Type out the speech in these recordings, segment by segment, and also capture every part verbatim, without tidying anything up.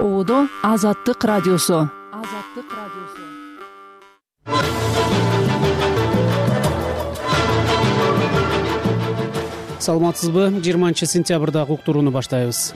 Оодо Азаттык радиосу. Азаттык радиосу. Саламатсызбы? жыйырманчы сентябрда уктурууну баштайбыз.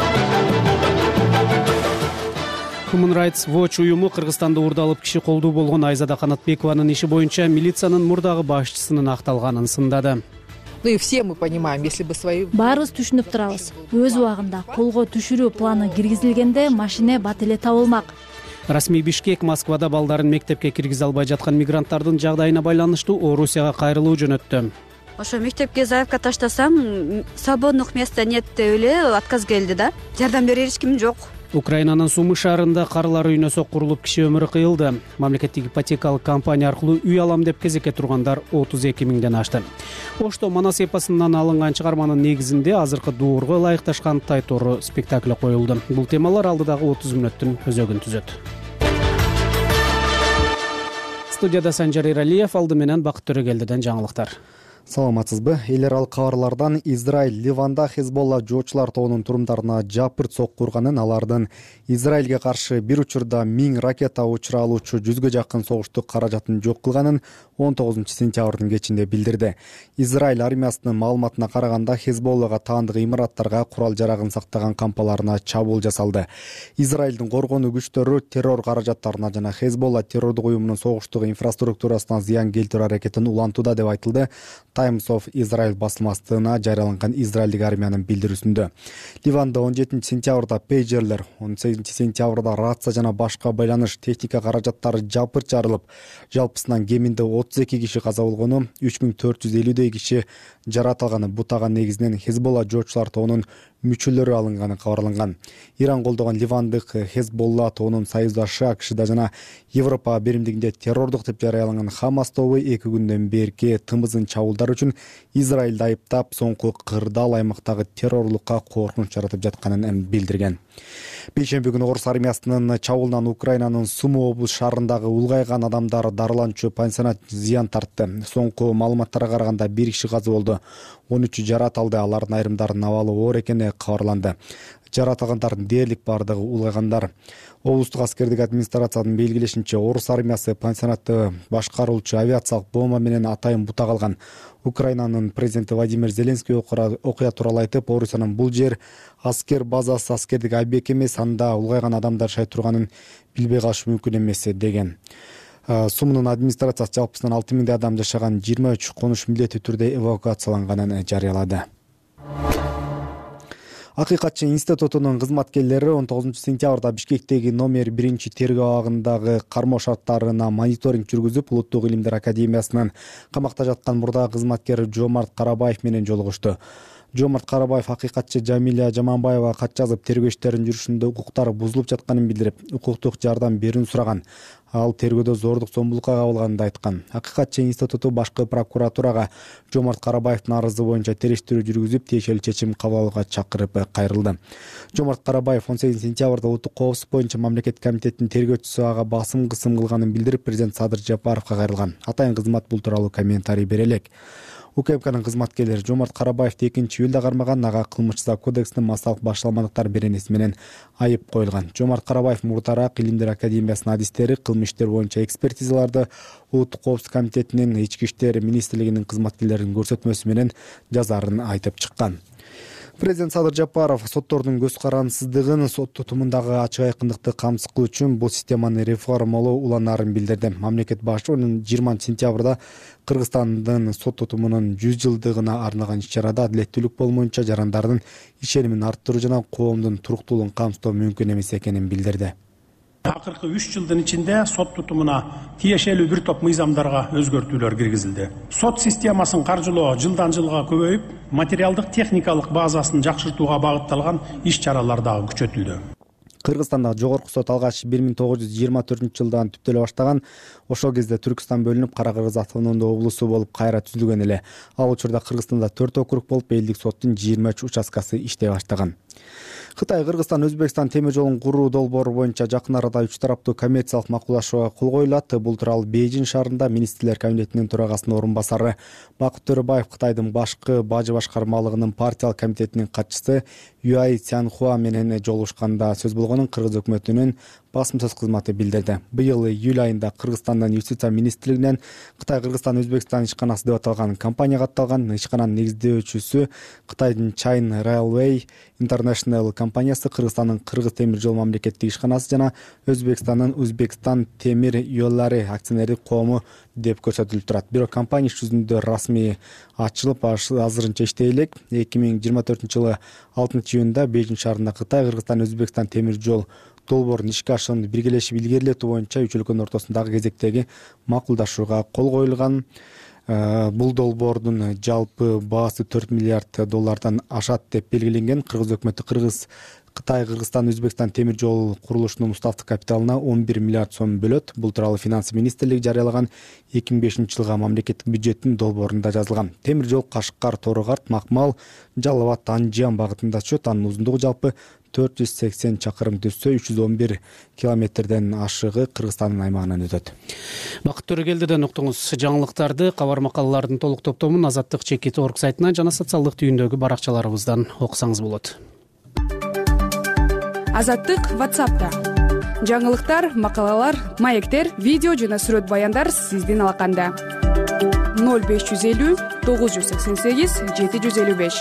Human Rights Watch уюму Кыргызстанда уурдалып киши колдуу болгон Айзада Канатбекованын иши боюнча милициянын мурдагы башчысынын акталганын сындады. Ну и все мы понимаем, если бы свои... Баарыбыз түшүнүп турабыз. Өз убагында колго түшүрүү планы киргизилгенде машина бат эле табылмак. Расмий Бишкек Москвада балдарын мектепке киргизе албай жаткан мигранттардын жагдайына байланыштуу Орусияга кайрылуу жөнөттү. Ошо мектепке заявка таштасам, свободных места нет деп эле отказ келди да. Жардам берер эч ким жок. Украинанын Сумы шаарында карылар үйүнө соккурулуп киши өмүрү кыйылды. Мамлекеттик ипотекалык компания аркылуу үй алам деп кезекке тургандар отуз эки миңден ашты. Ошто Манас эпосунан алынган чыгарманын негизинде азыркы дуурга ылайыкташкан Тайтору спектакли коюлду. Бул темалар алдыдагы отуз мүнөттүн өзөгүн түзөт. Студияда Санжар Иралиев, алды менен Бакыт Төрөгелдиден жаңылыктар. Саламатсызбы? Эл аралык кабарлардан Израиль Ливанда Хезболла жоочулар тобунун турумдарына жапырт сокку урганын, алардын Израилге каршы бир учурда миң ракета учура алуучу жүзгө жакын согуштук каражатын жок кылганын он тогузунчу сентябрдын кечинде билдирди. Израиль армиясынын маалыматына караганда Хезболлага таандык имараттарга, курал жарагын сактаган кампаларына чабуул жасалды. Израилдин коргонуу күчтөрү террор каражаттарына жана Хезболла террордук уюмунун согуштук инфраструктурасына зыян келтирүү аракетин улантууда деп айтылды Times of Israel басылмасына жарыяланган Израилдик армиянын билдирүүсүндө. Ливанда он жетинчи сентябрда пейджерлер, он сегизинчи сентябрда рация жана башка байланыш техника каражаттары жапырт жарылып, жалпысынан кеминде отуз эки киши каза болгону, үч миң төрт жүз элүүдөй киши жаратылганы, бутаган негизинен Хезболла жоочулар тобунун мүчөлөрү алынганы кабарланган. Иран колдогон ливандык Хезболла тобунун союздашы АКШда жана Европа беримдигинде террордук деп жарыяланган Хамас тобу эки күндөн берки тымызын чабуулдар үчүн Израилди айыптап, соңку кырдаал аймактагы террорлукка коркунуч жаратып жатканын билдирген. Бейшемби күнү Орус армиясынын чабуулунан Украинанын Сумы облус шаарындагы улгайган адамдар дарыланчу пансионат зыян тартты. Соңку маалыматтарга караганда бир киши каза болду, он үчү жаратылды, алардын айрымдарынын абалы оор экени кабарланды. Жаратылгандардын дээрлик бардыгы улгайгандар. Облустук аскердик администрациянын белгилешинче, Орус армиясы пансионатты башкаруучу авиациялык бомба менен атайын бута калган. Украинанын президенти Владимир Зеленский окуя тууралуу айтып, Орусиянын бул жер аскер базасы, аскердик объект эмес, анда улгайган адамдар жашай турганын билбей калыш мүмкүн эмес деген. Сумунун администрациясы жалпысынан алты миңдей адам жашаган жыйырма үч конуш милдеттүү түрдө эвакуацияланганын жарыялады. Акыйкатчы институтунун кызматкерлери он тогузунчу сентябрда Бишкектеги номер биринчи тергөө абагындагы кармоо шарттарына мониторинг жүргүзүп, Улуттук илимдер академиясынын камакта жаткан мурдагы кызматкери Жомарт Карабаев менен жолугушту. Жомарт Карабаев акыйкатчы Жамиля Жаманбаева кат жазып, тергөө иштеринин жүрүшүндө укуктары бузулуп жатканын билдирип, укуктук жардам берүүнү сураган. Ал тергөөдө зордук зомбулукка кабылганын айткан. Акыйкатчы институту башкы прокуратурага Жомарт Карабаевдин арызы боюнча териштирүү жүргүзүп, тиешелүү чечим кабыл алууга чакырып кайрылды. Жомарт Карабаев он сегизинчи сентябрда улуттук коопсуздук боюнча мамлекеттик комитеттин тергөөчүсү ага басым кысым кылганын билдирип, президент Садыр Жапаровго кайрылган. Атайын кызмат бул тууралуу комментарий бере элек. УКМКнын кызматкерлери Жомарт Карабаевди экинчи июлда кармаган, ага кылмыш кодексинин массалык башталмадыктар беренеси менен айып коюлган. Жомарт Карабаев мурдараак Илимдер академиясынын адистери кылмыш иштер боюнча экспертизаларды Улуттук коопсуздук комитетинин, Ички иштер министрлигинин кызматкерлеринин көрсөтмөсү менен жазарын айтып чыккан. Президент Садыр Жапаров соттордун көз карансыздыгын, сот тутумундагы ачык айкындыкты камсыз кылуу үчүн бул системаны реформалоо уланаарын билдирди. Мамлекет башы жыйырманчы сентябрда Кыргызстандын сот тутумунун жүз жылдыгына арналган иш-чарада адилеттүүлүк болмоюнча жарандардын ишенимин арттыруу жана коомдун туруктуулугун камсыздоо мүмкүн эмес экенин билдирди. Акыркы үч жылдын ичинде сот тутумуна тиешелүү бир топ мыйзамдарга өзгөртүүлөр киргизилди. Сот системасын каржылоо жылдан жылга көбөйүп, материалдык техникалык базасын жакшыртууга багытталган иш-чаралар дагы күчөтүлдү. Кыргызстанда жогорку сот алгач бир миң тогуз жүз жыйырма төртүнчү жылдан түптөлө баштаган. Ошол кезде Түркстан бөлүнүп, Кара-Кыргыз автономдуу облусу болуп кайра түзүлгөн эле. Ал учурда Кыргызстанда төрт округ болуп, элдик соттун жыйырма үч участкасы иштей баштаган. Кытай, Кыргызстан, Өзбекстан темир жолун куруу долбоору боюнча жакын арада үч тараптуу коммерциялык макулдашууга кол коюлат. Бул тууралуу Бейжиң шаарында министрлер кабинетинин төрагасынын орун басары Бакыт Төрөбаев Кытайдын башкы бажы башкармалыгынын партиялык комитетинин катчысы Юай Цянхуа менен жолугушканда сөз болгонун кыргыз өкмөтүнүн басым сөз кызматы билдирди. Быйыл июль айында Кыргызстандын юстиция министрлигинен Кытай, Кыргызстан, Өзбекстан ишканасы деп аталган компания катталган. Ишкананын негиздөөчүсү Кытайдын China Railway International компаниясы, Кыргызстандын Кыргыз темир жол мамлекеттик ишканасы жана Өзбекстандын Өзбекстан темир жолдору акционердик коому деп көрсөтүлүп турат. Бирок компания иш жүзүндө расмий ачылып, азырынча иштей элек. эки миң жыйырма төртүнчү жылы алтынчы июнда Бейжиң шаарында Кытай, Кыргызстан, Өзбекстан темир жол долбоорун ишке ашырууну биргелешип илгерилетүү боюнча үч өлкөнүн ортосундагы кезектеги макулдашууга кол коюлган. Бул долбоордун жалпы баасы төрт миллиард доллардан ашат деп белгиленген. Кыргыз өкмөтү Кыргыз Кытай, Кыргызстан, Өзбекстан темир жол курулушунун уставдык капиталына он бир миллиард сом бөлөт. Бул тууралуу финансы министрлиги жарыялаган эки миң бешинчи жылга мамлекеттик бюджеттин долбоорунда жазылган. Темир жол Кашкар, Тору-Карт, Макмал, Жалал абад, Анжан багытында өтөт. Анын узундугу жалпы төрт жүз сексен чакырым түзсө, үч жүз он бир километрден ашыгы Кыргызстандын аймагынан өтөт. Бакыт Төрөгелдиден уктуңуз. Жаңылыктарды, кабар макалалардын толук топтомун Азаттык чекит орг сайтынан жана социалдык түйүндөгү баракчаларыбыздан окусаңыз болот. Азаттык WhatsApp'та. Жаңылыктар, макалалар, маектер, видео жана сүрөт баяндар сиздин алаканда. ноль беш жүз элүү тогуз жүз сексен сегиз жети жүз элүү беш.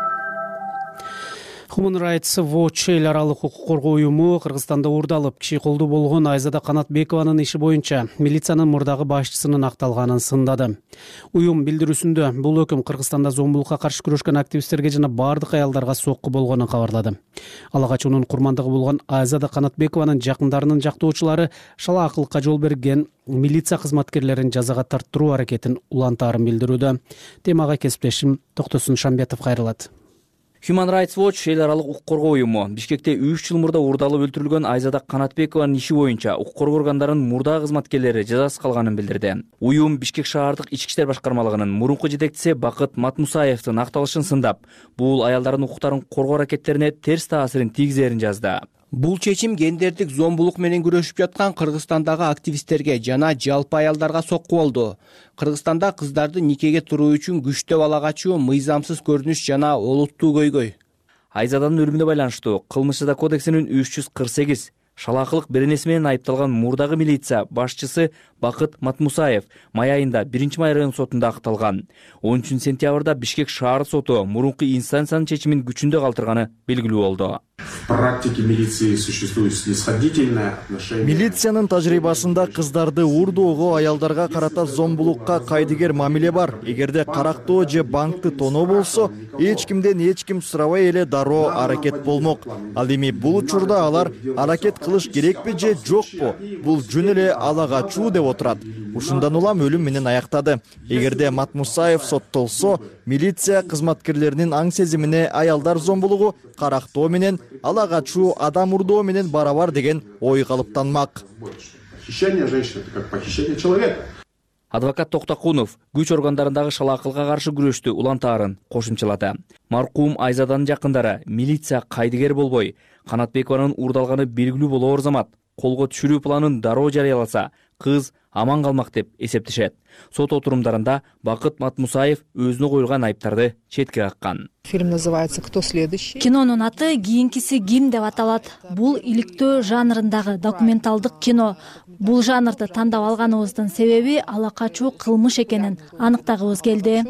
Human Rights Watch эл аралык укук коргоо уюму Кыргызстанда уурдалып, киши колдуу болгон Айзада Канатбекованын иши боюнча милициянын мурдагы башчысынын акталганын сындады. Уюм билдирүүсүндө бул өкүм Кыргызстанда зомбулукка каршы күрөшкөн активисттерге жана бардык аялдарга сокку болгонун кабарлады. Ала качуунун курмандыгы болгон Айзада Канатбекованын жакындарынын жактоочулары шалаакылыкка жол берген милиция кызматкерлерин жазага тарттыруу аракетин улантаарын билдирүүдө. Темага кесиптешим Токтосун Шамбетов кайрылат. Human Rights Watch эл аралык укук коргоо уюму Бишкекте үч жыл мурда уурдалып өлтүрүлгөн Айзада Канатбекованын иши боюнча укук коргоо органдарынын мурда кызматкерлери жазасыз калганын билдирди. Уюм Бишкек шаардык ички иштер башкармалыгынын мурунку жетекчиси Бакыт Матмусаевдин акталышын сындап, бул аялдардын укуктарын коргоо аракеттерине терс таасирин тийгизерин жазды. Бул чечим гендердик зомбулук менен күрөшүп жаткан Кыргызстандагы активисттерге жана жалпы аялдарга сокку болду. Кыргызстанда кыздарды никеге туруу үчүн күчтөп ала качуу мыйзамсыз көрүнүш жана олуттуу көйгөй. Айзаданын өлүмүнө байланыштуу кылмыш жаза кодексинин үч жүз кырк сегиз шалаакылык беренеси менен айыпталган мурдагы милиция башчысы Бакыт Матмусаев май айында биринчи май район сотунда акталган. он үчүнчү сентябрда Бишкек шаар соту мурунку инстанциянын чечимин күчүндө калтырганы белгилүү болду. В практике милиции существует снисходительное отношение. Милициянын тажрыйбасында кыздарды уурдоого, аялдарга карата зомбулукка кайдыгер мамиле бар. Эгерде карактоо же банкты тоноо болсо, эч кимден эч ким сурабай эле дароо аракет болмок. Ал эми бул учурда алар аракет кылыш керекпи же жокпу? Бул жөн эле ала качуу деп отурат. Ушундан улам өлүм менен аяктады. Эгерде Матмусаев соттолсо, милиция кызматкерлеринин аң сезимине аялдар зомбулугу карактоо менен ала качуу адам урдоо менен барабар деген ой калыптанмак. Похищение женщины — это как похищение человека. Адвокат Токтакунов күч органдарындагы шалаакылыкка каршы күрөштү улантаарын кошумчалады. Маркум Айзаданын жакындары милиция кайдыгер болбой, Канатбекованын уурдалганы белгилүү болоор замат колго түшүрүү планын дароо жарыяласа, кыз аман калмак деп эсептешет. Сот отурумдарында Бакыт Матмусаев өзүнө коюлган айыптарды четке каккан. Фильм называется «Кто следующий?». Кинонун аты «Кийинкиси ким» деп аталат. Бул иликтөө жанрындагы документалдык кино. Бул жанрды тандап алганыбыздын себеби ала качуу кылмыш экенин аныктагыбыз келди.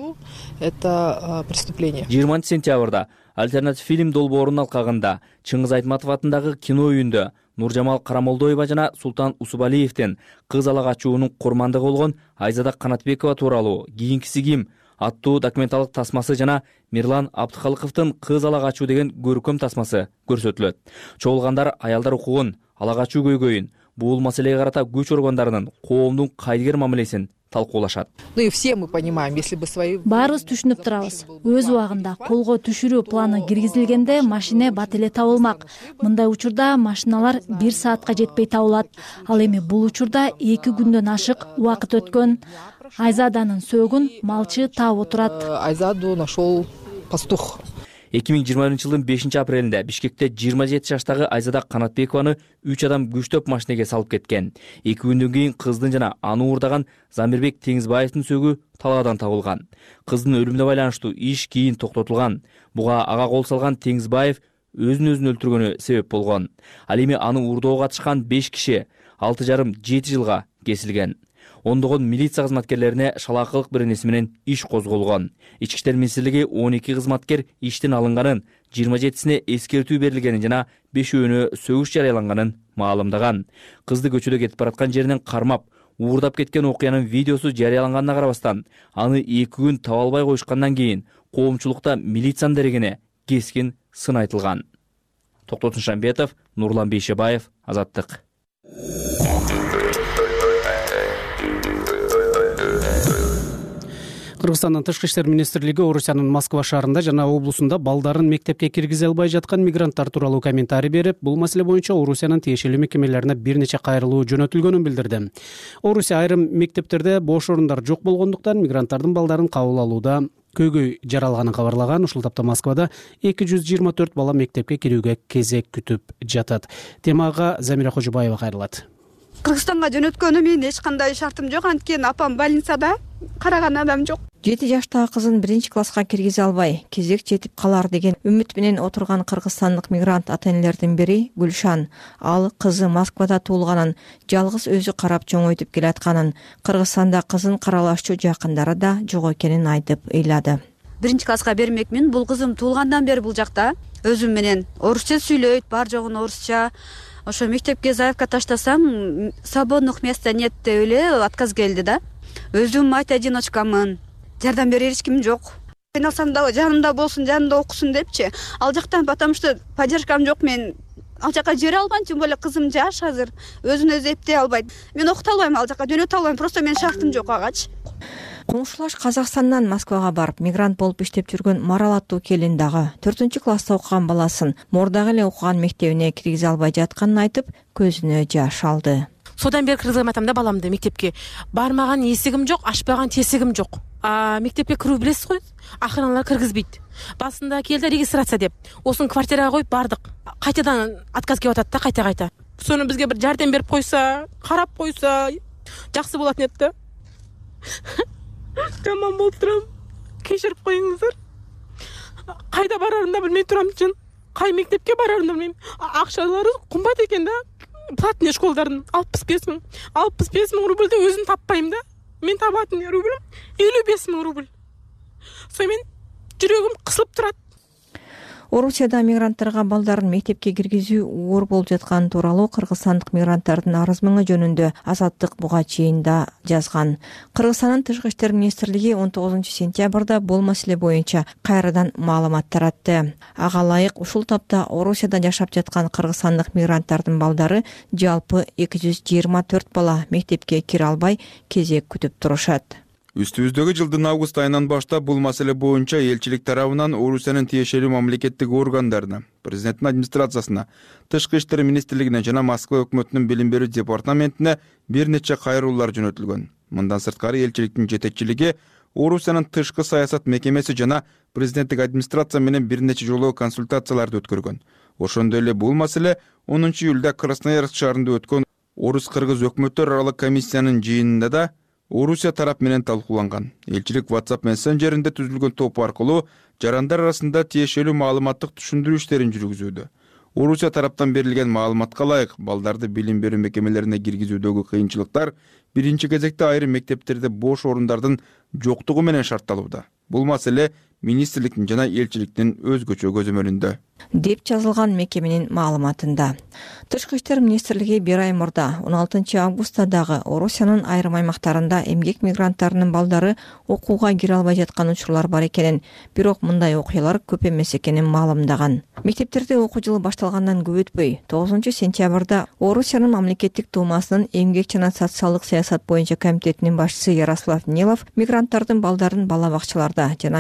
Это преступление. жыйырманчы сентябрда альтернатив фильм долбоорунун алкагында Чыңгыз Айтматов атындагы кино үйүндө Нуржамал Карамолдоева жана Султан Усубалиевдин кыз ала качуунун курмандыгы болгон Айзада Канатбекова тууралуу «Кийинкиси ким» аттуу документалдык тасмасы жана Мирлан Абдыкалыковдун кыз ала качуу деген көркөм тасмасы көрсөтүлөт. Чогулгандар аялдар укугун, ала качуу көйгөйүн, бул маселеге карата күч органдарынын коомдун кайдыгер мамилесин талкуулашат. Ну и все мы понимаем, если бы свои... Баарыбыз түшүнүп турабыз. Өз убагында колго түшүрүү планы киргизилгенде машина бат эле табылмак. Мындай учурда машиналар бир саатка жетпей табылат. Ал эми бул учурда эки күндөн ашык убакыт өткөн. Айзаданын сөөгүн малчы таап отурат. Айзаду нашел пастух. эки миң жыйырма биринчи жылдын бешинчи апрелинде Бишкекте жыйырма жети жаштагы Айзада Канатбекованы үч адам күчтөп машинеге салып кеткен. эки күндөн кийин кыздын жана аны уурдаган Замирбек Теңизбаевдин сөөгү талаадан табылган. Кыздын өлүмүнө байланыштуу иш кийин токтотулган. Буга ага кол салган Теңизбаев өзүн өзүн өлтүргөнү себеп болгон. Ал эми аны уурдоого катышкан беш киши алты жарым жети жылга кесилген. Ондогон милиция кызматкерлерине шалаакылык беренеси менен иш козголгон. Ички иштер министрлиги он эки кызматкер иштен алынганын, жыйырма жетисине эскертүү берилгенин жана бешөөнү сөгүш жарыяланганын маалымдаган. Кызды көчөдө кетип бараткан жеринен кармап, уурдап кеткен окуянын видеосу жарыяланганына карабастан, аны эки күн таба албай коюшкандан кийин коомчулукта милициянын дерегине кескин сын айтылган. Токтотун Шамбетов, Нурлан Бейшебаев, Азаттык. Кыргызстандын тышкы иштер министрлиги Орусиянын Москва шаарында жана облусунда балдарын мектепке киргизе албай жаткан мигранттар тууралуу комментарий берип, бул маселе боюнча Орусиянын тиешелүү мекемелерине бир нече кайрылуу жөнөтүлгөнүн билдирди. Орусия айрым мектептерде бош орундар жок болгондуктан мигранттардын балдарын кабыл алууда көйгөй жаралганын кабарлаган. Ушул тапта Москвада эки жүз жыйырма төрт бала мектепке кирүүгө кезек күтүп жатат. Темага Замира Кожобаева кайрылат. Кыргызстанга жөнөткөнүм менин эч кандай шартым жок, анткени апам больницада, караган адам жок. жети жаштагы кызын биринчи класска киргизе албай, кезек жетип калар деген үмүт менен отурган кыргызстандык мигрант ата-энелердин бири Гүлшан. Ал кызы Москвада туулганын, жалгыз өзү карап чоңойтуп келатканын, Кыргызстанда кызын каралашчу жакындары да жок экенин айтып ыйлады. Биринчи класска бермекмин. Бул кызым туулгандан бери бул жакта өзүм менен орусча сүйлөйт, бар жогун орусча. Ошо мектепке заявка таштасам, свободных места нет деп эле отказ келди да. Өзүм мать одиночкамын. Жардам берер эч ким жок. Айналсам да жанымда болсун, жанымда окусун депчи. Ал жактан потому что поддержкам жок, мен ал жака жибере албайм, тем более кызым жаш азыр, өзүн өзү эптей албайт. Мен окута албайм, ал жака жөнөтө албайм, просто менин шартым жок агачы. Коңшулаш Казакстандан Москвага барып, мигрант болуп иштеп жүргөн Марал аттуу келин дагы төртүнчү класста окуган баласын мурдагы эле окуган мектебине киргизе албай жатканын айтып, көзүнө жаш алды. Содан бери киргизе алмай атам да баламды мектепке. Бармаган эсигим жок, ачпаган тесигим жок. А мектепке кирүү билесиз го, акыралар киргизбейт. Басында келди регистрация деп. Осын квартирага коюп бардык. Кайтадан отказ келип атат да, кайта-кайта. Сону бизге бир жардам берип койса, карап койса, жакшы болот экен да. Жаман болуп турам. Кечирип коюңуздар. Кайда барарын да билмей турам чын. Кай мектепке барарын да билбейм. Акчалары кымбат экен да. Платный школдардын алпыс беш миң. алпыс беш миң рубльди өзүм таппайм да. Мен табатын рубль элүү беш миң рубль. Сонымен жүрөгүм кысылып турат. Орусияда мигранттарга балдарын мектепке киргизүү оор болуп жатканы тууралуу кыргызстандык мигранттардын арыз мыңы жөнүндө Азаттык буга чейин да жазган. Кыргызстандын тышкы иштер министрлиги он тогузунчу сентябрда бул маселе боюнча кайрадан маалымат таратты. Ага ылайык ушул тапта Орусияда жашап жаткан кыргызстандык мигранттардын балдары жалпы эки жүз жыйырма төрт бала мектепке кире албай кезек күтүп турушат. Үстүбүздөгү жылдын август айынан баштап бул маселе боюнча элчилик тарабынан Орусиянын тиешелүү мамлекеттик органдарына, президенттин администрациясына, тышкы иштер министрлигине жана Москва өкмөтүнүн билим берүү департаментине бир нече кайрылуулар жөнөтүлгөн. Мындан сырткары элчиликтин жетекчилиги Орусиянын тышкы саясат мекемеси жана президенттик администрация менен бир нече жолу консультацияларды өткөргөн. Ошондой эле бул маселе онунчу июлда Красноярск шаарында өткөн Орус-кыргыз өкмөттөр аралык комиссиянын жыйынында да Орусия тарап менен талкууланган. Элчилик WhatsApp мессенджеринде түзүлгөн топ аркылуу жарандар арасында тиешелүү маалыматтык түшүндүрүү иштерин жүргүзүүдө. Орусия тараптан берилген маалыматка ылайык, балдарды билим берүү мекемелерине киргизүүдөгү кыйынчылыктар биринчи кезекте айрым мектептерде бош орундардын жоктугу менен шартталууда. Бул маселе министрликтин жана элчиликтин өзгөчө көзөмөлүндө деп жазылган мекеменин маалыматында. Тышкы иштер министрлиги бир ай мурда он алтынчы августта дагы Орусиянын айрым аймактарында эмгек мигранттарынын балдары окууга кире албай жаткан учурлар бар экенин, бирок мындай окуялар көп эмес экенин маалымдаган. Мектептерде окуу жылы башталгандан көп өтпөй, тогузунчу сентябрда Орусиянын мамлекеттик думасынын эмгек жана социалдык саясат боюнча комитетинин башчысы Ярослав Нилов мигранттардын балдарын бала бакчаларда жана мектептерде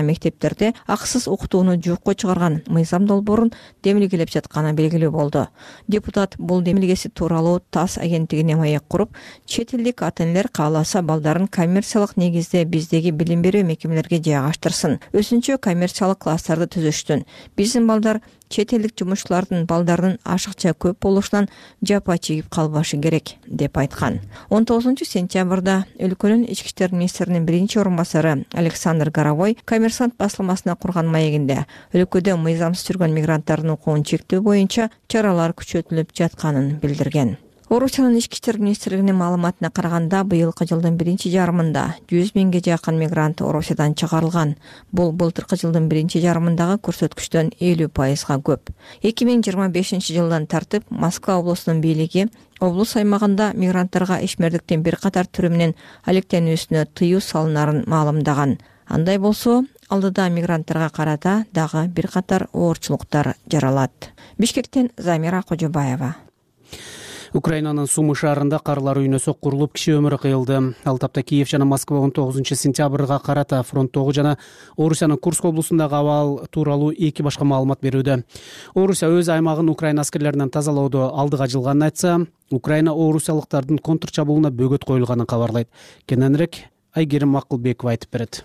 мектептерде акысыз окутууну жокко чыгарган мыйзам долбоорун демилгелеп жатканы белгилүү болду. Депутат бул демилгеси тууралуу ТАСС агенттигине маек куруп, чет элдик ата-энелер кааласа балдарын коммерциялык негизде биздеги билим берүү мекемелерге жайгаштырсын, өзүнчө коммерциялык класстарды түзүштүн. Биздин балдар чет элдик жумушчулардын балдарынын ашыкча көп болушунан жапа чегип калбашы керек деп айткан. он тогузунчу сентябрда өлкөнүн ички иштер министринин биринчи орун басары Александр Горовой Коммерсант басылмасына курган маегинде өлкөдө мыйзамсыз жүргөн мигранттардын укугун чектөө боюнча чаралар күчөтүлүп жатканын билдирген. Орусиянын ички иштер министрлигинин маалыматына караганда, быйылкы жылдын биринчи жарымында жүз миңге жакын мигрант Орусиядан чыгарылган. Бул былтыркы жылдын биринчи жарымындагы көрсөткүчтөн элүү пайызга көп. эки миң жыйырма бешинчи жылдан тартып Москва облусунун бийлиги облус аймагында мигранттарга ишмердиктин бир катар түрү менен алектенүүсүнө тыюу салынарын маалымдаган. Андай болсо, алдыда мигранттарга карата дагы бир катар оорчулуктар жаралат. Бишкектен Замира Кожобаева. Украинанын Сумы шаарында карлар үйүнө соккурулуп киши өмүрү кыйылды. Ал тапта Киев жана Москва он тогузунчу сентябрга карата фронттогу жана Орусиянын Курск облусундагы абал тууралуу эки башка маалымат берүүдө. Орусия өз аймагын Украина аскерлеринен тазалоодо алдыга жылганын айтса, Украина орусиялыктардын контрчабуулуна бөгөт коюлганын кабарлайт. Кененирээк Айгерим Макулбекова айтып берет.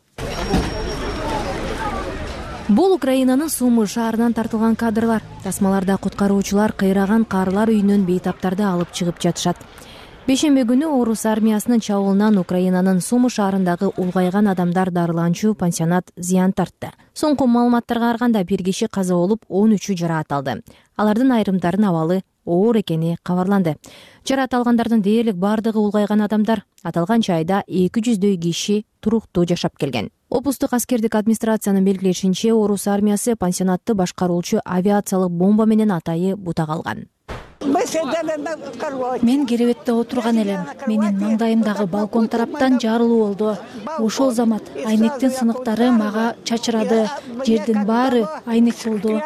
Бул Украинанын Сумы шаарынан тартылган кадрлар. Тасмаларда куткаруучулар кыйраган карлар үйүнөн бейтаптарды алып чыгып жатышат. Бешембе күнү орус армиясынын чабуулунан Украинанын Сумы шаарындагы улгайган адамдар дарыланчу пансионат зыян тартты. Соңку маалыматтарга караганда бир киши каза болуп, он үчү жараат алды. Алардын айрымдарынын абалы оор экени кабарланды. Жараат алгандардын дээрлик бардыгы улгайган адамдар. Аталган жайда эки жүздөй киши туруктуу жашап келген. Облустук аскердик администрациянын белгилешинче, орус армиясы пансионатты башкаруучу авиациялык бомба менен атайы бутак алган. Мен керебетте отурган элем. Менин маңдайымдагы балкон тараптан жарылуу болду. Ошол замат айнектин сыныктары мага чачырады. Жердин баары айнек болду.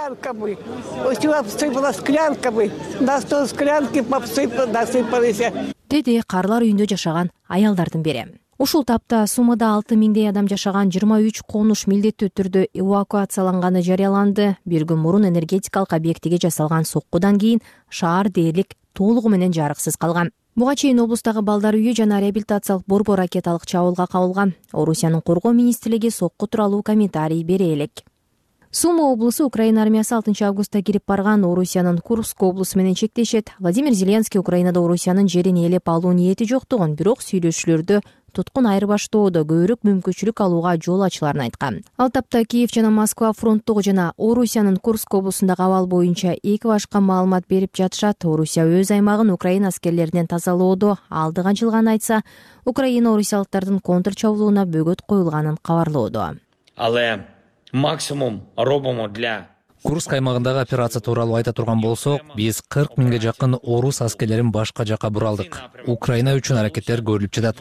Деди карлар үйүндө жашаган аялдардын бири. Ушул тапта Сумада алты миңдей адам жашаган жыйырма үч конуш милдеттүү түрдө эвакуацияланганы жарыяланды. Бир күн мурун энергетикалык объектиге жасалган соккудан кийин шаар дээрлик толугу менен жарыксыз калган. Буга чейин облустагы балдар үйү жана реабилитациялык борбор ракеталык чабуулга кабылган. Орусиянын коргоо министрлиги сокку тууралуу комментарий бере элек. Сума облусу Украина армиясы алтынчы августта кирип барган Орусиянын Курск облусу менен чектешет. Владимир Зеленский Украинада Орусиянын жерин ээлеп алуу ниети жоктугун, бирок сүйлөшүүлөрдө туткун айырбаштоодо көбүрөөк мүмкүнчүлүк алууга жол ачыларын айткан. Ал тапта Киев жана Москва фронттогу жана Орусиянын Курск облусундагы абал боюнча эки башка маалымат берип жатышат. Орусия өз аймагын Украина аскерлеринен тазалоодо алдыга жылганын айтса, Украина орусиялыктардын контрчабуулуна бөгөт коюлганын кабарлоодо. Але максимум робимо для Курск аймагындагы операция тууралуу айта турган болсок, биз кырк миңге жакын орус аскерлерин башка жакка буралдык. Украина үчүн аракеттер көрүлүп жатат.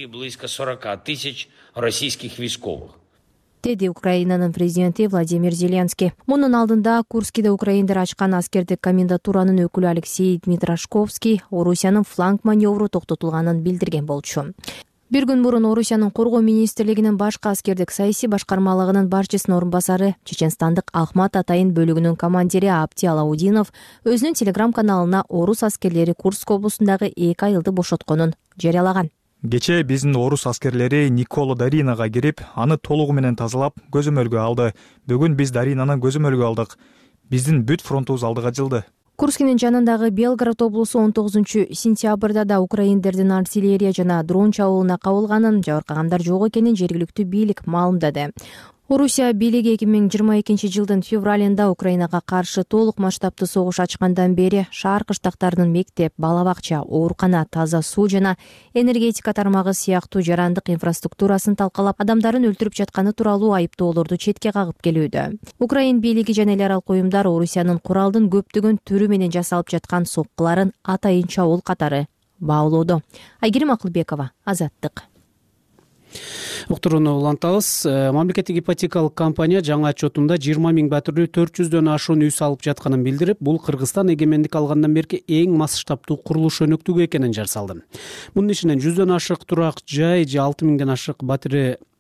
Деди Украинанын президенти Владимир Зеленский. Мунун алдында Курскиде украиндер ачкан аскердик комендатуранын өкүлү Алексей Дмитрашковский Орусиянын фланг маневру токтотулганын билдирген болчу. Бир күн мурун Орусиянын коргоо министрлигинин башкы аскердик саясий башкармалыгынын башчысынын орун басары, чеченстандык Ахмат Атайын бөлүгүнүн командири Апти Алаудинов өзүнүн телеграм каналына орус аскерлери Курск облусундагы эки айылды бошотконун жарыялаган. Кечээ биздин орус аскерлери Никола Даринага кирип, аны толугу менен тазалап, көзөмөлгө алды. Бүгүн биз Даринаны көзөмөлгө алдык. Биздин бүт фронтубуз алдыга жылды. Курскинин жанындагы Белгород облусу он тогузунчу сентябрда да украиндердин артиллерия жана дрон чабуулуна кабылганын, жабыркагандар жок экенин жергиликтүү бийлик маалымдады. Орусия бийлиги эки миң жыйырма экинчи жылдын февралында Украинага каршы толук масштабтуу согуш ачкандан бери шаар кыштактарынын мектеп, бала бакча, оорукана, таза суу жана энергетика тармагы сыяктуу жарандык инфраструктурасын талкалап, адамдарын өлтүрүп жатканы тууралуу айыптоолорду четке кагып келүүдө. Украин бийлиги жана эл аралык уюмдар Орусиянын куралдын көптөгөн түрү менен жасалып жаткан соккуларын атайын чабуул катары баалоодо. Айгерим Акылбекова, Азаттык. Уктурууну улантабыз. Мамлекеттик ипотекалык компания жаңы отчетунда жыйырма миң батирлүү төрт жүздөн ашуун үй салып жатканын билдирип, бул Кыргызстан эгемендик алгандан берки эң масштабтуу курулуш өнөктүгү экенин жар салды. Мунун ичинен жүздөн ашык турак жай же алты миңден ашык батири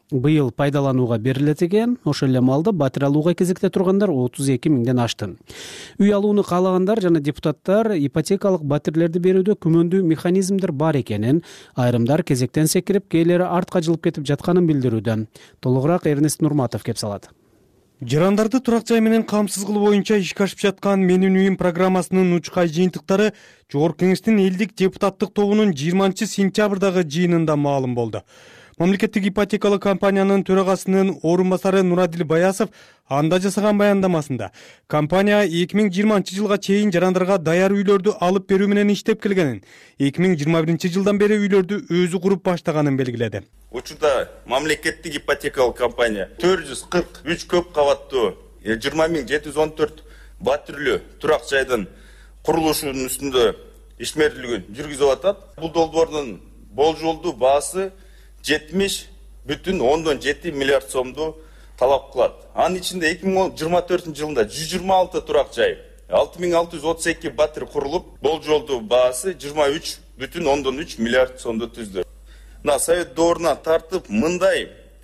быйыл пайдаланууга берилет экен. Ошол эле маалда батир алууга кезекте тургандар отуз эки миңден ашты. Үй алууну каалагандар жана депутаттар ипотекалык батирлерди берүүдө күмөндүү механизмдер бар экенин, айрымдар кезектен секирип, кээлери артка жылып кетип жатканын билдирүүдө. Толугураак Эрнест Нурматов кеп салат. Жарандарды турак жай менен камсыз кылуу боюнча ишке ашып жаткан Менин үйүм программасынын учкай жыйынтыктары Жогорку Кеңештин элдик депутаттык тобунун жыйырманчы сентябрдагы жыйынында маалым болду. Мамлекеттик ипотекалык компаниянын төрагасынын орун басары Нурадил Баясов анда жасаган баяндамасында компания эки миң жыйырманчы жылга чейин жарандарга даяр үйлөрдү алып берүү менен иштеп келгенин, эки миң жыйырма биринчи жылдан бери үйлөрдү өзү куруп баштаганын белгиледи. Учурда мамлекеттик ипотекалык компания төрт жүз кырк үч көп кабаттуу жыйырма миң жети жүз он төрт батирлүү турак жайдын курулушунун үстүндө ишмердүүлүгүн жүргүзүп атат. Бул долбоордун болжолдуу баасы жетимиш бүтүн ондон жети миллиард сомду талап кылат. Анын ичинде эки миң жыйырма төртүнчү жылында жүз жыйырма алты турак жай, алты миң алты жүз отуз эки батир курулуп, болжолдуу баасы жыйырма үч бүтүн ондон үч миллиард сомду түздү. Мына Совет доорунан тартып мындай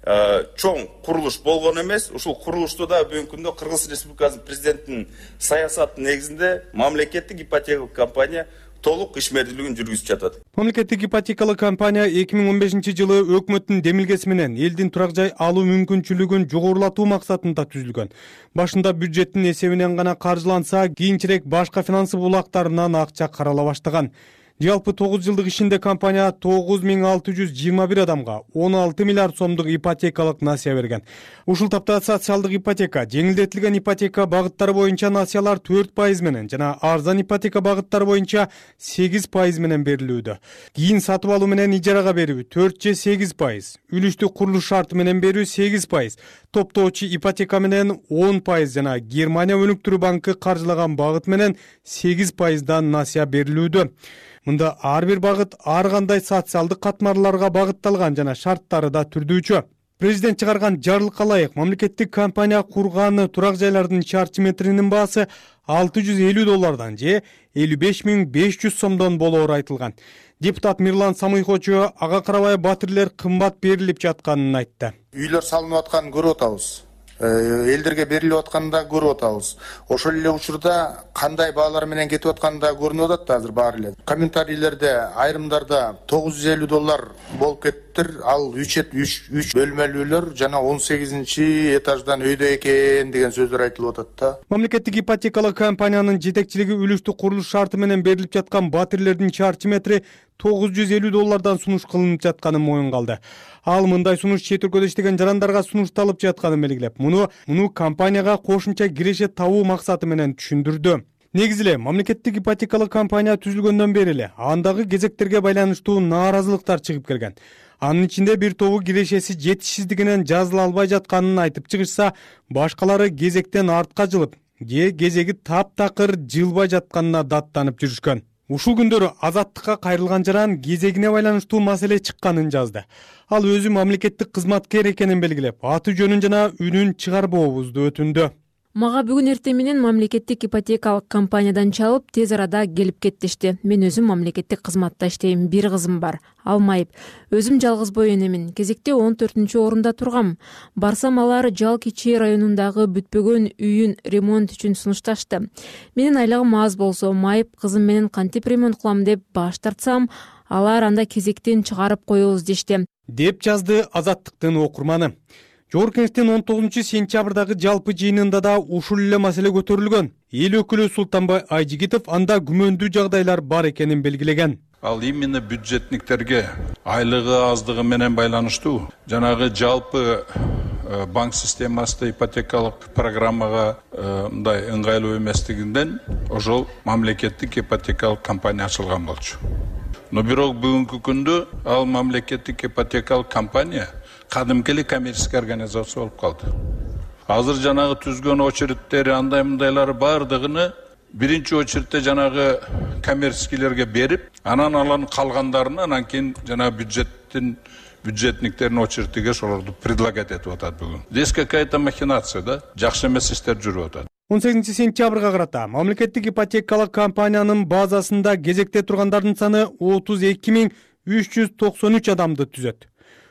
чоң курулуш болгон эмес. Ушул курулушта да бүгүнкү күндө Кыргыз Республикасынын президентинин саясатынын негизинде мамлекеттик ипотекалык компания толук ишмердүүлүгүн жүргүзүп жатат. Мамлекеттик ипотекалык компания эки миң он бешинчи жылы өкмөттүн демилгеси менен элдин турак жай алуу мүмкүнчүлүгүн жогорулатуу максатында түзүлгөн. Башында бюджеттин эсебинен гана каржыланса, кийинчерээк башка финансы булактарынан акча карала баштаган. Жалпы тогуз жылдык ишинде компания тогуз миң алты жүз жыйырма бир адамга он алты миллиард сомдук ипотекалык насыя берген. Ушул тапта социалдык ипотека, жеңилдетилген ипотека багыттары боюнча насыялар төрт пайыз менен жана арзан ипотека багыттары боюнча сегиз пайыз менен берилүүдө. Кийин сатып алуу менен ижарага берүү төрт же сегиз пайыз, үлүштүк курулуш шарты менен берүү сегиз пайыз, топтоочу ипотека менен он пайыз жана Германия өнүктүрүү банкы каржылаган багыт менен сегиз пайыздан насыя берилүүдө. Мында ар бир багыт ар кандай социалдык катмарларга багытталган жана шарттары да түрдүүчү. Президент чыгарган жарлыкка ылайык мамлекеттик компания курган турак жайлардын чарчы метринин баасы алты жүз элүү доллардан же элүү беш миң беш жүз сомдон болоору айтылган. Депутат Мирлан Самыйхочу ага карабай батирлер кымбат берилип жатканын айтты. Үйлөр салынып атканын көрүп атабыз. Элдерге берилип атканын да көрүп атабыз. Ошол эле учурда кандай баалар менен кетип атканы да көрүнүп атат азыр баары эле. Комментарийлерде айрымдарда тогуз жүз элүү доллар болуп кеттир, ал үч үч бөлмөлүүлөр жана он сегизинчи этаждан өйдө экен деген сөздөр айтылып атат да. Мамлекеттик ипотекалык компаниянын жетекчилиги үлүштүк курулуш шарты менен берилип жаткан батирлердин чарчы метри тогуз жүз элүү доллардан сунуш кылынып жатканын моюнга алды. Ал мындай сунуш чет өлкөдө иштеген жарандарга сунушталып жатканын белгилеп, муну муну компанияга кошумча киреше табуу максаты менен түшүндүрдү. Негизи эле мамлекеттик ипотекалык компания түзүлгөндөн бери эле андагы кезектерге байланыштуу нааразылыктар чыгып келген. Анын ичинде бир тобу кирешеси жетишсиздигинен жазыла албай жатканын айтып чыгышса, башкалары кезектен артка жылып, же кезеги таптакыр жылбай жатканына даттанып жүрүшкөн. Ушул күндөрү Азаттыкка кайрылган жаран кезегине байланыштуу маселе чыкканын жазды. Ал өзү мамлекеттик кызматкер экенин белгилеп, аты жөнүн жана үнүн чыгарбообузду өтүндү. Мага бүгүн эртең менен мамлекеттик ипотекалык компаниядан чалып, тез арада келип кеттишти. Мен өзүм мамлекеттик кызматта иштейм, бир кызым бар. Ал майып. Өзүм жалгыз бой энемин. Кезекте он төртүнчү орунда тургам. Барсам алар Жал Кичи районундагы бүтпөгөн үйүн ремонт үчүн сунушташты. Менин айлыгым аз болсо, майып кызым менен кантип ремонт кылам деп баш тартсам, алар анда кезектен чыгарып коебуз дешти, деп жазды Азаттыктын окурманы. Жогорку Кеңештин он тогузунчу сентябрдагы жалпы жыйынында да ушул эле маселе көтөрүлгөн. Эл өкүлү Султанбай Айжигитов анда күмөндүү жагдайлар бар экенин белгилеген. Ал именно бюджетниктерге айлыгы аздыгы менен байланыштуу жанагы жалпы банк системасында ипотекалык программага мындай ыңгайлуу эместигинден ошол мамлекеттик ипотекалык компания ачылган болчу. Но бирок бүгүнкү күндө ал мамлекеттик ипотекалык компания кадимки эле коммерческий организация болуп калды. Азыр жанагы түзгөн очередтери андай мындайлары бардыгыны биринчи очередте жанагы коммерческийлерге берип, анан алан калгандарын анан кийин жанагы бюджеттин бюджетниктердин очередиге ошолорду предлагать этип атат бүгүн. Здесь какая-то махинация, да? Жакшы эмес иштер жүрүп атат. он сегизинчи сентябрга карата мамлекеттик ипотекалык компаниянын базасында кезекте тургандардын саны отуз эки миң үч жүз токсон үч адамды түзөт.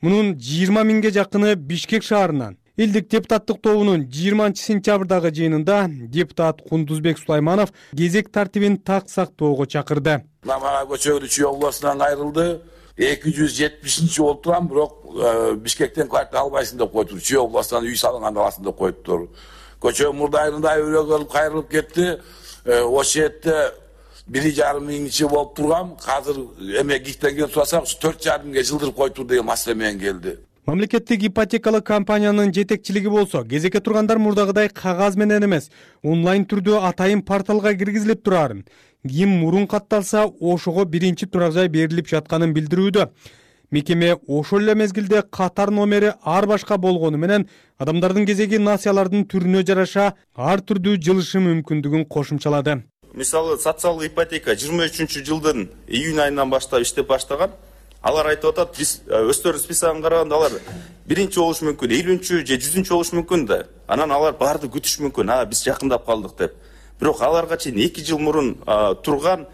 Мунун жыйырма миңге жакыны Бишкек шаарынан. Элдик депутаттык тобунун жыйырманчы сентябрдагы жыйынында депутат Кундузбек Сулайманов кезек тартибин так сактоого чакырды. Мага көчөгү Чүй областынан кайрылды. эки жүз жетимишинчи болуп турган, бирок Бишкектен квартира албайсың деп коюптур. Чүй областынан үй салынган аласың деп коюптур. Көчө мурдайында өрөөгө кайрылып кетти. Ошол жерде бир жарым миңчи болуп турган, азыр эме гектардан сурасак төрт жарым миңге жылдырып коюптур деген маселе менен келди. Мамлекеттик ипотекалык компаниянын жетекчилиги болсо, кезекке тургандар мурдагыдай кагаз менен эмес, онлайн түрдө атайын порталга киргизилип турарын. Ким мурун катталса, ошого биринчи турак жай берилип жатканын билдирүүдө. Мекеме ошол эле мезгилде катар номери ар башка болгону менен адамдардын кезеги насыялардын түрүнө жараша ар түрдүү жылышы мүмкүндүгүн кошумчалады. Мисалы, социалдык ипотека жыйырма үчүнчү жылдын июнь айынан баштап иштеп баштаган. Алар айтып атат, биз өздөрүнүн списогун караганда алар биринчи болуш мүмкүн, элүүнчү же жүзүнчү болуш мүмкүн да. Анан алар баарды күтүш мүмкүн, а биз жакындап калдык деп. Бирок аларга чейин эки жыл мурун турган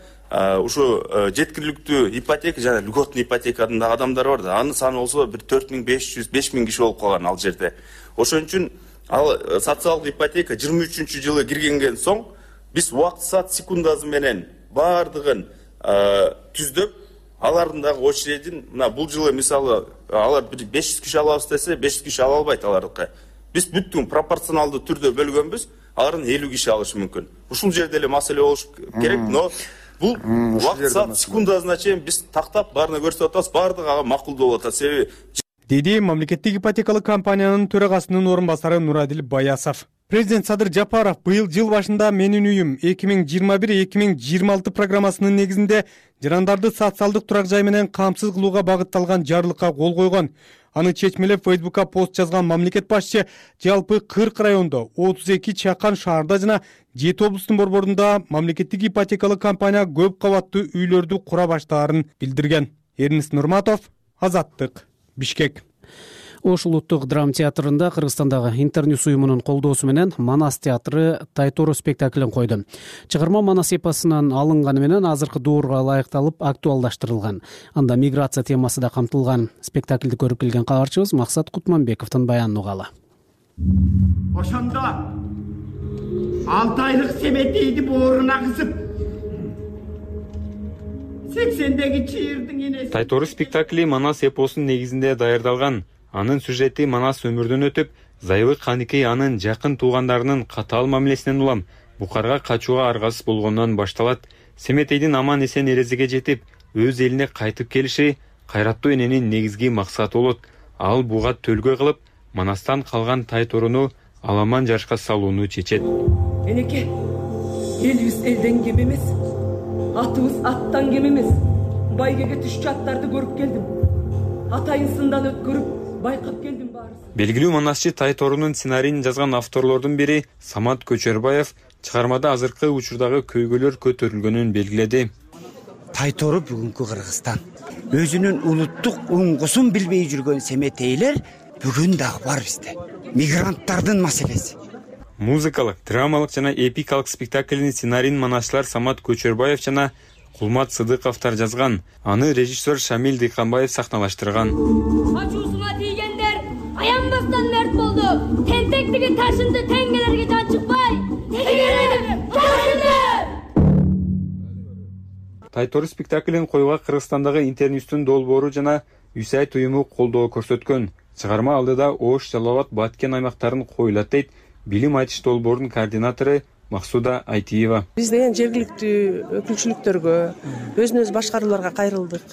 ушу жеткиликтүү ипотека жана льготный ипотеканын да адамдар бар да. Анын саны болсо бир төрт миң беш жүз беш миң киши болуп калган ал жерде. Ошон үчүн ал социалдык ипотека жыйырма үчүнчү жылы киргенден соң биз убакыт саат секундасы менен баардыгын түздөп, алардын дагы очередин, мына бул жылы мисалы алар беш жүз киши алабыз десе, беш жүз киши ала албайт алардыкы. Биз бүттүн пропорционалдуу түрдө бөлгөнбүз, алардын элүү киши алышы мүмкүн. Ушул жерде эле маселе болуш керек, но бул убакыт саат секундасына чейин биз тактап баарына көрсөтүп атабыз, баардыгы ага макулдуу болуп атат. Себеби деди мамлекеттик ипотекалык компаниянын төрагасынын орун басары Нурадил Баясов. Президент Садыр Жапаров быйыл жыл башында менин үйүм эки миң жыйырма бир эки миң жыйырма алты программасынын негизинде жарандарды социалдык турак жай менен камсыз кылууга багытталган жарлыкка кол койгон. Аны чечмелеп Фейсбукка пост жазган мамлекет башчы жалпы кырк райондо, отуз эки чакан шаарда жана жети облустун борборунда мамлекеттик ипотекалык компания көп кабаттуу үйлөрдү кура баштаарын билдирген. Эрнис Нурматов, Азаттык, Бишкек. Ош улуттук драма театрында Кыргызстандагы Интерньюс уюмунун колдоосу менен Манас театры Тайтору спектаклин койду. Чыгарма Манас эпосунан алынганы менен азыркы доорго ылайыкталып актуалдаштырылган. Анда миграция темасы да камтылган. Спектаклди көрүп келген кабарчыбыз Максат Кутманбековдун баянын угалы. Ошондо алты айлык Семетейди бооруна кысып сексендеги чыйырдын энеси. Тайтору спектакли Манас эпосунун негизинде даярдалган. Анын сюжети Манас өмүрдөн өтүп, Зайыбы Каникей анын жакын туугандарынын катаал мамилесинен улам Бухарга качууга аргасыз болгондон башталат. Семетейдин аман эсен эрезеге жетип, өз элине кайтып келиши кайраттуу эненин негизги максаты болот. Ал буга төлгө кылып, Манастан калган Тайторуну аламан жашка салууну чечет. Энеке, элибиз элден кем эмес, атыбыз аттан кем эмес. Байгеге түшчү аттарды көрүп келдим. Атайынсындан өткөрүп байкап келдим баарысы. Белгилүү манасчы Тайторунун сценарийин жазган авторлордун бири Самат Көчөрбаев чыгармада азыркы учурдагы көйгөйлөр көтөрүлгөнүн белгиледи. Тайтору бүгүнкү Кыргызстан. Өзүнүн улуттук уңгусун билбей жүргөн семетейлер бүгүн дагы бар бизде. Мигранттардын маселеси. Музыкалык, драмалык жана эпикалык спектакльдин сценарийин манасчылар Самат Көчөрбаев жана Кулмат Сыдыковтар жазган. Аны режиссер Шамил Дыйканбаев сахналаштырган. Ачуусуна тийгендер аянбастан мерт болду. Тентектиги ташынды, теңгелерге жан чыкпай. Теңгелер ташынды. Тайтору спектаклин коюуга Кыргызстандагы Интерньюстун долбоору жана Юсайт уюму колдоо көрсөткөн. Чыгарма алдыда Ош, Жалал Абад, Баткен аймактарын коюлат дейт билим айтыш долбоорунун координатору Максуда Айтиева. Биз деген жергиликтүү өкүлчүлүктөргө, өзүнөз башкарууларга кайрылдык.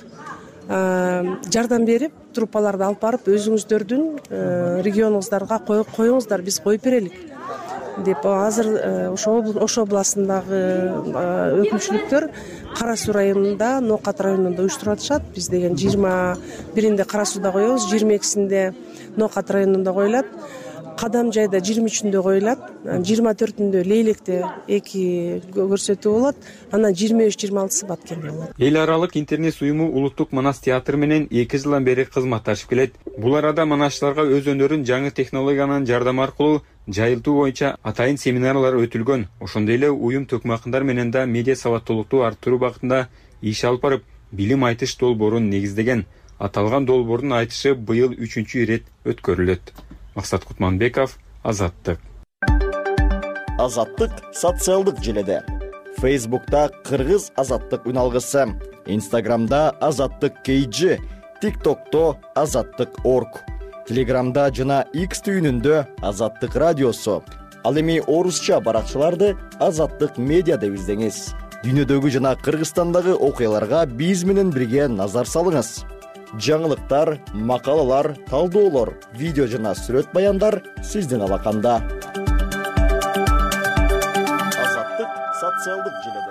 Жардам берип, труппаларды алып барып, өзүңүздөрдүн регионуңуздарга коюңуздар, биз коюп берелик деп. Азыр Ош областындагы өкүлчүлүктөр Кара Суу районунда, Ноокат районунда уюштуруп атышат. Биз деген жыйырма биринде Кара Сууда коебуз, жыйырма экисинде Ноокат районунда коюлат. Кадам жайда жыйырма үчүндө коюлат, жыйырма төртүндө Лейлекте эки көрсөтүү болот, анан жыйырма үч жыйырма алтысы Баткенде болот. Эл аралык Интерньюс уюму улуттук Манас театры менен эки жылдан бери кызматташып келет. Бул арада манасчыларга өз өнөрүн жаңы технологиянын жардамы аркылуу жайылтуу боюнча атайын семинарлар өтүлгөн. Ошондой эле уюм төкмакындар менен да медиа сабаттуулукту арттыруу багытында иш алып барып, билим айтыш долбоорун негиздеген. аталган долбоордун айтышы быйыл үчүнчү ирет өткөрүлөт. Максат Кутманбеков, Азаттык. Азаттык социалдык желеде. Фейсбукта Кыргыз Азаттык үналгысы, Инстаграмда Азаттык кейджи, ТикТокто Азаттык орг, Телеграмда жана X түйүнүндө Азаттык радиосу. Ал эми орусча баракчаларды Азаттык медиа деп издеңиз. Дүйнөдөгү жана Кыргызстандагы окуяларга биз менен бирге назар салыңыз. Жаңылыктар, макалалар, талдоолор, видео жана сүрөт баяндар сиздин алаканда. Азаттык социалдык желеде.